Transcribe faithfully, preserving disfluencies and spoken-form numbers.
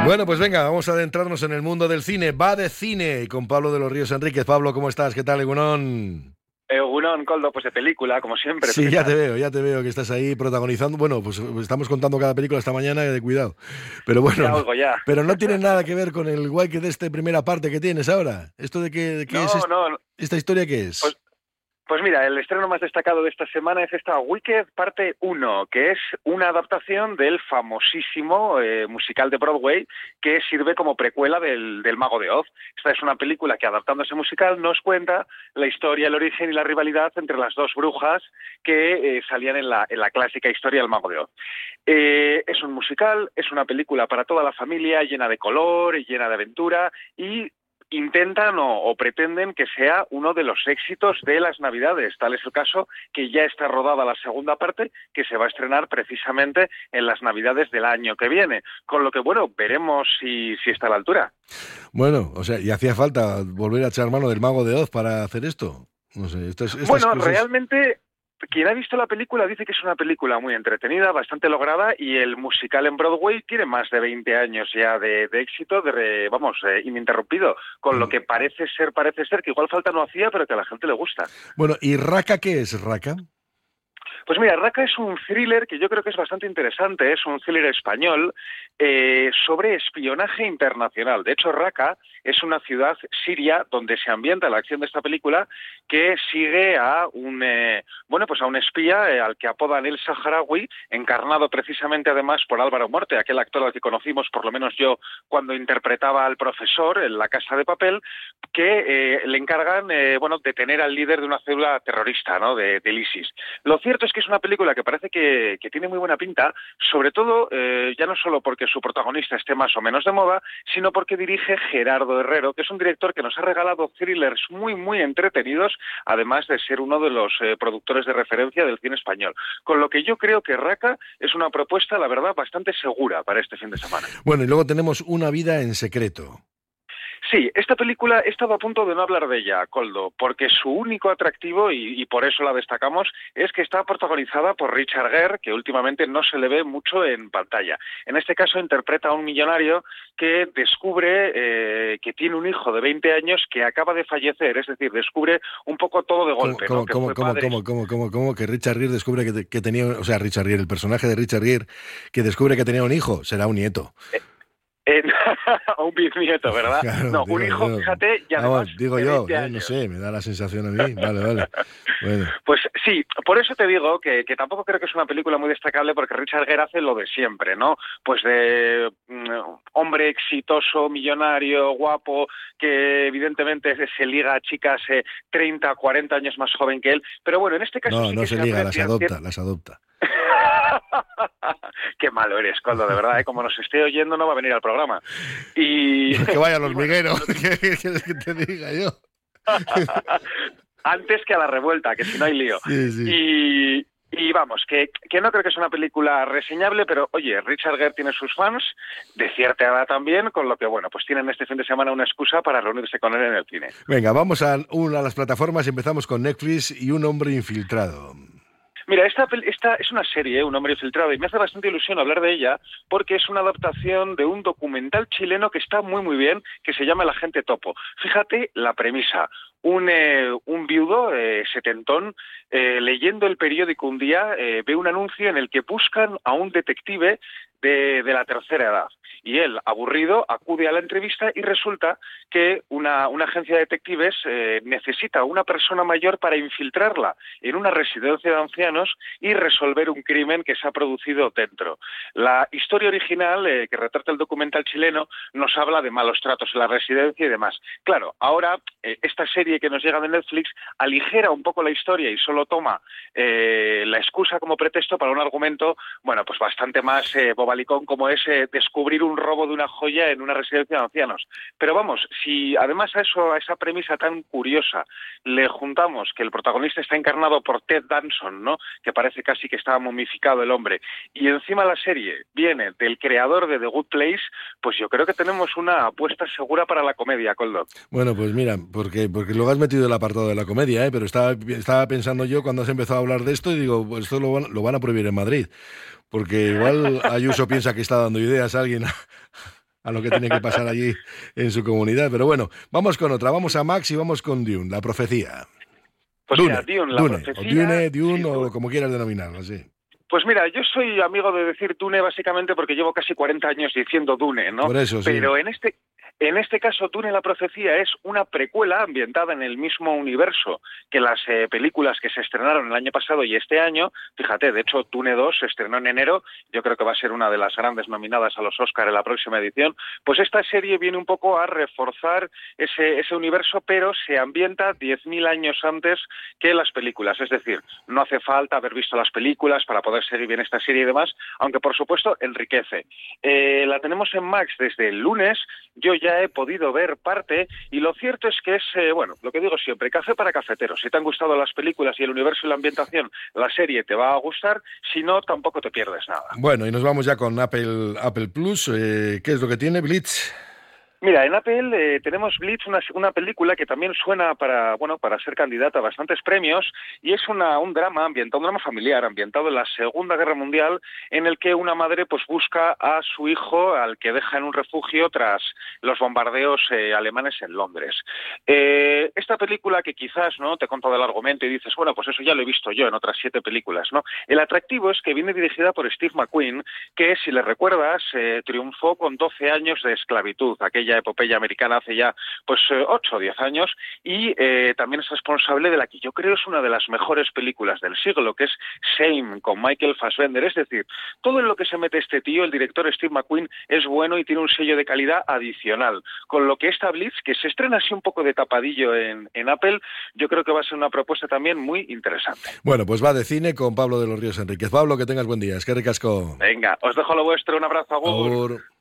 Bueno, pues venga, vamos a adentrarnos en el mundo del cine. Va de cine con Pablo de los Ríos Enríquez. Pablo, ¿cómo estás? ¿Qué tal, Egunon? Egunon, Coldo, pues de película, como siempre. ¿Tú Sí, qué ya te tal? veo, ya te veo que estás ahí protagonizando. Bueno, pues estamos contando cada película esta mañana, de cuidado. Pero bueno, Ya no, oigo, ya. pero no tiene nada que ver con el guay que de esta primera parte que tienes ahora. ¿Esto de qué, de qué es No, est- no, esta historia qué pues, es? pues mira, el estreno más destacado de esta semana es esta Wicked parte uno, que es una adaptación del famosísimo eh, musical de Broadway que sirve como precuela del, del Mago de Oz. Esta es una película que, adaptando ese musical, nos cuenta la historia, el origen y la rivalidad entre las dos brujas que eh, salían en la, en la clásica historia del Mago de Oz. Eh, es un musical, es una película para toda la familia, llena de color y llena de aventura, y intentan o, o pretenden que sea uno de los éxitos de las Navidades. Tal es el caso que ya está rodada la segunda parte, que se va a estrenar precisamente en las Navidades del año que viene. Con lo que, bueno, veremos si, si está a la altura. Bueno, o sea, y hacía falta volver a echar mano del Mago de Oz para hacer esto. No sé, estas, estas Bueno, cosas. realmente, quien ha visto la película dice que es una película muy entretenida, bastante lograda, y el musical en Broadway tiene más de veinte años ya de, de éxito, de, vamos, eh, ininterrumpido, con lo que parece ser, parece ser que igual falta no hacía, pero que a la gente le gusta. Bueno, ¿y Raka qué es, Raka? Pues mira, Raqqa es un thriller que yo creo que es bastante interesante, es un thriller español eh, sobre espionaje internacional. De hecho, Raqqa es una ciudad siria donde se ambienta la acción de esta película, que sigue a un eh, bueno pues a un espía eh, al que apodan el Saharaui, encarnado precisamente además por Álvaro Morte, aquel actor al que conocimos, por lo menos yo, cuando interpretaba al profesor en La Casa de Papel, que eh, le encargan eh, bueno detener al líder de una célula terrorista, ¿no?, de, del ISIS. Lo cierto es que es una película que parece que, que tiene muy buena pinta, sobre todo eh, ya no solo porque su protagonista esté más o menos de moda, sino porque dirige Gerardo Herrero, que es un director que nos ha regalado thrillers muy, muy entretenidos, además de ser uno de los eh, productores de referencia del cine español. Con lo que yo creo que Raqqa es una propuesta, la verdad, bastante segura para este fin de semana. Bueno, y luego tenemos Una vida en secreto. Sí, esta película he estado a punto de no hablar de ella, Coldo, porque su único atractivo, y, y por eso la destacamos, es que está protagonizada por Richard Gere, que últimamente no se le ve mucho en pantalla. En este caso interpreta a un millonario que descubre eh, que tiene un hijo de veinte años que acaba de fallecer, es decir, descubre un poco todo de ¿Cómo, golpe, cómo, ¿no? Que cómo, fue cómo, padre. cómo, cómo, cómo, cómo que Richard Gere descubre que, te- que tenía, o sea, Richard Gere, el personaje de Richard Gere, que descubre que tenía un hijo, será un nieto. Eh, un bisnieto, ¿verdad? Claro, No, un digo hijo, yo. fíjate, y además Vamos, digo de yo, veinte eh, no años. sé, me da la sensación a mí. Vale, vale. Bueno, Pues sí, por eso te digo que, que tampoco creo que es una película muy destacable, porque Richard Gere hace lo de siempre, ¿no? Pues de mm, hombre exitoso, millonario, guapo, que evidentemente se, se liga a chicas eh, treinta, cuarenta años más joven que él. Pero bueno, en este caso no, sí no que se se liga, las aprecia adopta, cier- las adopta. Qué malo eres, Coldo, de verdad, ¿eh? Como nos esté oyendo no va a venir al programa. Y, Que vaya al y bueno, hormiguero, ¿qué quieres que te diga yo? antes que a la revuelta, que si no hay lío. Sí, sí. Y, y vamos, que, que no creo que sea una película reseñable, pero oye, Richard Gere tiene sus fans, de cierta edad también, con lo que bueno, pues tienen este fin de semana una excusa para reunirse con él en el cine. Venga, vamos a una a las plataformas y empezamos con Netflix y Un hombre infiltrado. Mira, esta, pel- esta es una serie, Un hombre infiltrado, y me hace bastante ilusión hablar de ella porque es una adaptación de un documental chileno que está muy muy bien, que se llama El agente topo. Fíjate la premisa. Un, eh, un viudo eh, setentón, eh, leyendo el periódico un día, eh, ve un anuncio en el que buscan a un detective de, de la tercera edad. Y él, aburrido, acude a la entrevista y resulta que una, una agencia de detectives eh, necesita una persona mayor para infiltrarla en una residencia de ancianos y resolver un crimen que se ha producido dentro. La historia original, eh, que retrata el documental chileno, nos habla de malos tratos en la residencia y demás. Claro, ahora eh, esta serie que nos llega de Netflix aligera un poco la historia y solo toma eh, la excusa como pretexto para un argumento, bueno, pues bastante más eh, bobalicón, como es eh, descubrir un robo de una joya en una residencia de ancianos. Pero vamos, si además a eso, a esa premisa tan curiosa, le juntamos que el protagonista está encarnado por Ted Danson, ¿no?, que parece casi que estaba momificado el hombre, y encima la serie viene del creador de The Good Place, pues yo creo que tenemos una apuesta segura para la comedia, Coldo. Bueno, pues mira, porque, porque luego has metido el apartado de la comedia, ¿eh? Pero estaba, estaba pensando yo cuando has empezado a hablar de esto y digo, pues esto lo van, lo van a prohibir en Madrid. Porque igual Ayuso piensa que está dando ideas a alguien a lo que tiene que pasar allí en su comunidad. Pero bueno, vamos con otra, vamos a Max y vamos con Dune, la profecía. Pues Dune, mira, Dune, la Dune, o profecía... Dune, Dune, sí, o Dune. como quieras denominarlo, sí. Pues mira, yo soy amigo de decir Dune básicamente porque llevo casi cuarenta años diciendo Dune, ¿no? Por eso, sí. Pero en este... En este caso, Dune la profecía es una precuela ambientada en el mismo universo que las eh, películas que se estrenaron el año pasado y este año. Fíjate, de hecho, Dune dos se estrenó en enero, yo creo que va a ser una de las grandes nominadas a los Oscar en la próxima edición. Pues esta serie viene un poco a reforzar ese, ese universo, pero se ambienta diez mil años antes que las películas. Es decir, no hace falta haber visto las películas para poder seguir bien esta serie y demás, aunque por supuesto enriquece. Eh, la tenemos en Max desde el lunes. Yo ya he podido ver parte y lo cierto es que es, eh, bueno, lo que digo siempre, café para cafeteros. Si te han gustado las películas y el universo y la ambientación, la serie te va a gustar, si no, tampoco te pierdes nada. Bueno, y nos vamos ya con Apple, Apple Plus. Eh, ¿Qué es lo que tiene Blitz? Mira, en Apple eh, tenemos Blitz, una, una película que también suena para, bueno, para ser candidata a bastantes premios, y es una, un drama ambientado, un drama familiar ambientado en la Segunda Guerra Mundial, en el que una madre pues busca a su hijo, al que deja en un refugio tras los bombardeos eh, alemanes en Londres. Eh, esta película que quizás no te he contado el argumento y dices, bueno, pues eso ya lo he visto yo en otras siete películas, ¿no? El atractivo es que viene dirigida por Steve McQueen, que si le recuerdas, eh, triunfó con doce años de esclavitud, aquella epopeya americana hace ya pues ocho o diez años, y eh, también es responsable de la que yo creo es una de las mejores películas del siglo, que es Shame, con Michael Fassbender. Es decir, todo en lo que se mete este tío, el director Steve McQueen, es bueno y tiene un sello de calidad adicional, con lo que esta Blitz, que se estrena así un poco de tapadillo en, en Apple, yo creo que va a ser una propuesta también muy interesante. Bueno, pues va de cine con Pablo de los Ríos Enríquez. Pablo, que tengas buen día. Es que ricasco. Venga, os dejo lo vuestro, un abrazo, agur. Agur.